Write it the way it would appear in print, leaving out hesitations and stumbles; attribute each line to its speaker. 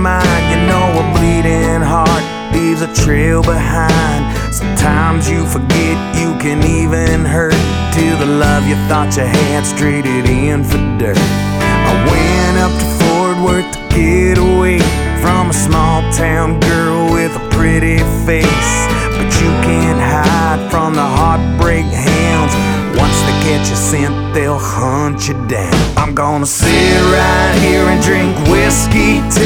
Speaker 1: mind. You know a bleeding heart leaves a trail behind. Sometimes you forget you can even hurt, till the love you thought you had strayed it in for dirt. I went up to Fort Worth to get away from a small town girl with a pretty face. But you can't hide from the heartbreak hounds. Once they catch you scent, they'll hunt you down. I'm gonna sit right here and drink whiskey till